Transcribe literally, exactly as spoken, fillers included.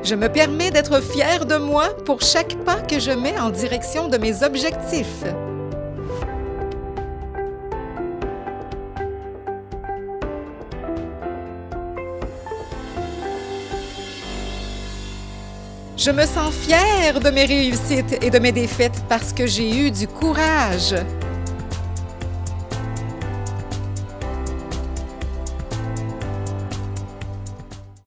Je me permets d'être fière de moi pour chaque pas que je mets en direction de mes objectifs. Je me sens fière de mes réussites et de mes défaites parce que j'ai eu du courage.